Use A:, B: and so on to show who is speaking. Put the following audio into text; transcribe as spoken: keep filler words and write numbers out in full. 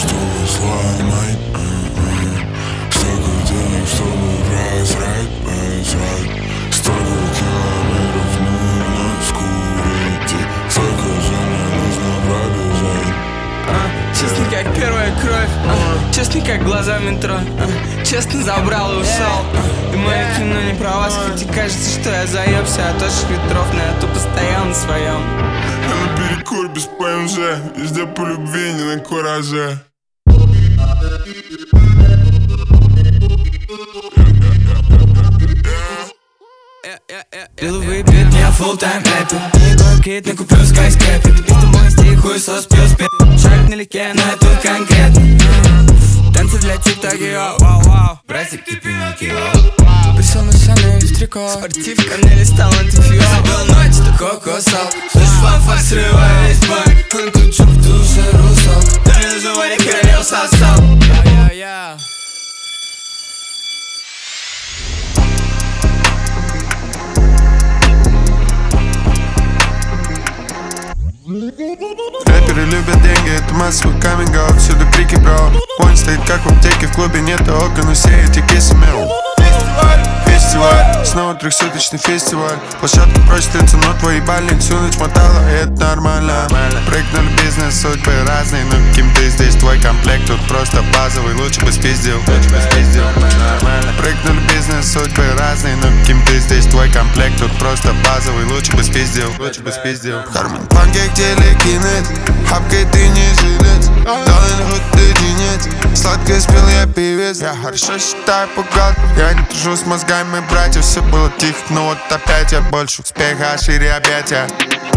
A: чтобы сломать, столько денег, чтобы просрать, просрать. Столько километров нужно скурить, столько же мне нужно пробежать.
B: а, Честно, как первая кровь, а, честно, как глаза в метро, а, честно, забрал и ушел. И мое кино не про вас, хоть и кажется, что я заебся от ваших ветров, но я тупо стоял на своем.
A: Я на перекур без ПМЖ, везде по любви, не на кураже.
B: Белый бит, я full-time рэпер. Не кит, не куплю скайскрепер. Это мой стих, хуесос плюс пи. Шаг налегке, но это конкретно. Танцы для тик-токи, вау-вау. Братик, ты пинки, пришел на сцену из трико. Спортивка, мне листал антифьюз. Был ночь, ты кокосал. Слышь, фанфар, срывай весь банк. Он тут чуп, в душе русал. Да мне нужен варик, королев сосал. Я-я-я.
C: Рэперы любят деньги, это массовый каминг-аут. Всюду крики, бро. Он стоит как в аптеке, в клубе нет окон, но все эти кисы мяу. Фестиваль, снова трехсуточный фестиваль. Площадка просит лица, но твой ебальник всю ночь мотала, и это нормально. Прыгнули бизнес, судьбы разные, но каким ты здесь, твой комплект тут просто базовый. Лучше бы спиздил, прыгнули бизнес, судьбы разные, но каким ты здесь, твой комплект тут просто базовый. Лучше бы спиздил, лучше бы спиздил. Карман панкейк телекинет, хапкой ты не жилец. Доллар хоть ты денец, сладко спел я певец. Я хорошо считаю богат, я не дружу с мозгами братьев. Все было тихо, но вот опять я больше успеха, шире объятия.